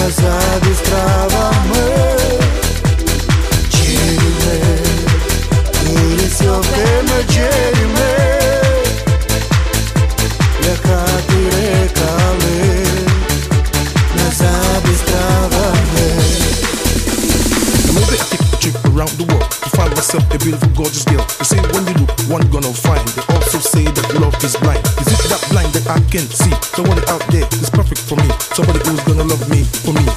Nazad stravame Cerime Urisio che me cerime Lekati rekale Nazad stravame Maybe I take a trip around the world to find myself a beautiful, gorgeous girl. They say when you look, one gonna find. They also say that love is blind. Is it that blind that I can't see? Someone out there is perfect for me. Somebody who's gonna love me for me.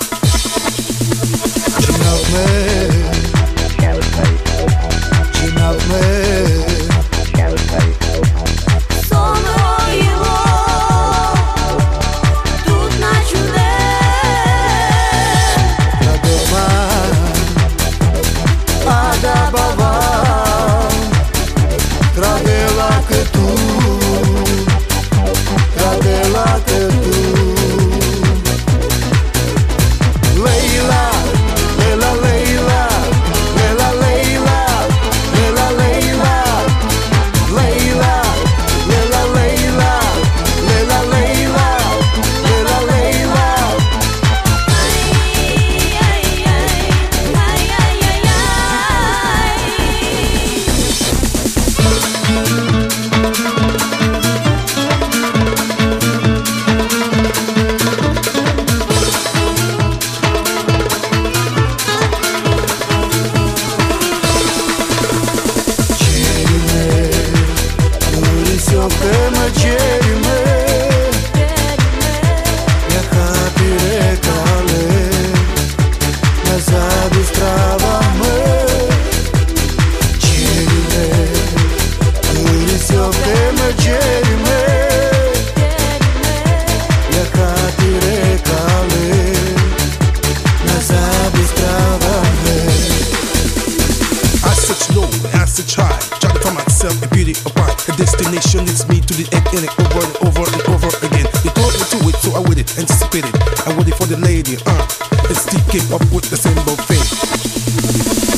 A beauty apart, a destination leads me to the end, and over and over and over again. They told me to wait, so I waited, anticipated. I waited for the lady, and still came up with the same buffet.